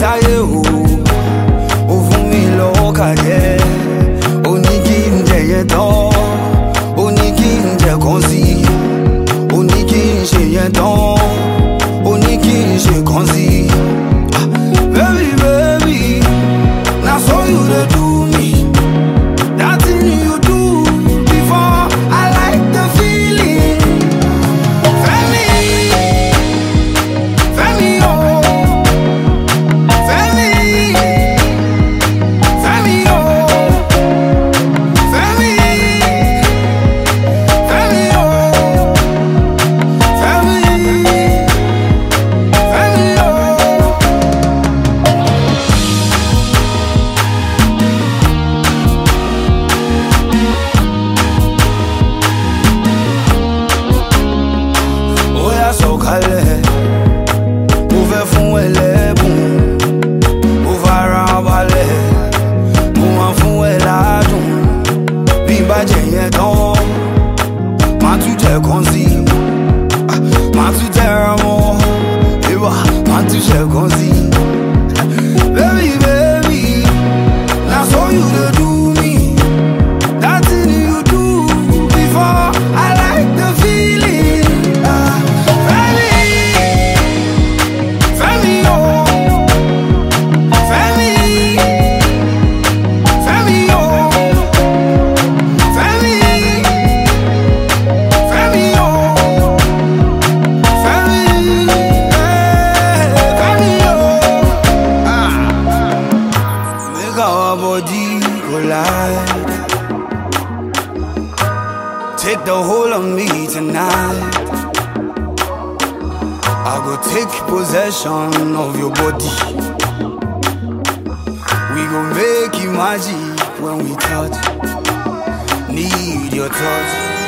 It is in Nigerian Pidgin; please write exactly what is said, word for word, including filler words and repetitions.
sáyé o, ó fún mi lọ́kà jẹ́, ó ní kí n jẹ̀yẹ tán, ó ní kí n jẹ̀ kan sí, ó ní kí n ṣe yẹn tán, ó ní kí n ṣe kan sí. Baby, baby, na so you dey do me, that thing you do before, I like the feeling. Femi, Femi, oh, Femi, Femi, oh, Femi, Femi, oh, Femi, Femi, oh. Oya sọ̀kalẹ̀, mo fẹ́ fún ẹ lẹ́bùn, mo fara balẹ̀, mo máa fún ẹ ládùn. Bí n bá jẹ yẹn tán, máa tún jẹ kan sí, ah, máa tún tẹra mọ́, ìwà máa tún jẹ kan sí. Baby, baby, na so you dey do me, that thing you do before, I like the feeling. Ah, Femi, Femi, oh, Femi, Femi, oh, Femi, Femi, oh, Femi, eh, Femi, oh. Ah, make our body collide, take the whole of me tonight. I go take possession of your body. We go make you magic when we touch. Need your touch.